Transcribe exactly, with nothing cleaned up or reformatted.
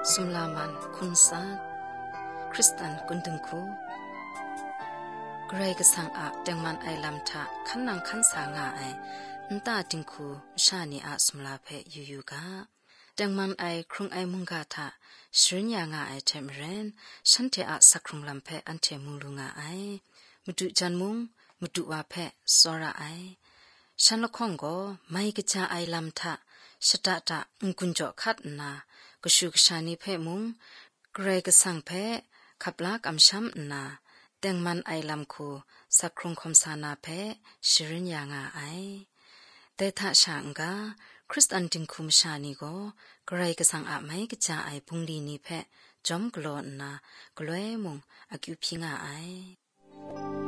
สุมลามันคุณซาคริสตันกุนดึงคูเกรกสังอาดังมันไอลำทะขันนังขันสางาไอนตาดิงคูชานีอาสุมลาเพยูยูกาดังมันไอครุงไอมุงกาทะชริญญางาไอเทมเรนฉันเทอาสักครุงลำเพอันเทมุลุงาไอมุดุจันมุงมุดุวาเพสอระไอฉันละข้องก็ไม่กระจาไอลำทะชะตะตะอุกุญจคัดนากሹกชานีเพมุงเกรกสังเพขับลากอำช้ำนาแตงมันไอลำคูสักครุงคมสานาเพชริญญางาไอแต่ถ้าช่างกาคริสตันดิงคุมชานีก็เกรกสังอาไม่กระจาไอบุงลีนีเพจอมกลอนนากล้วยมุงอากิวพิงาไอ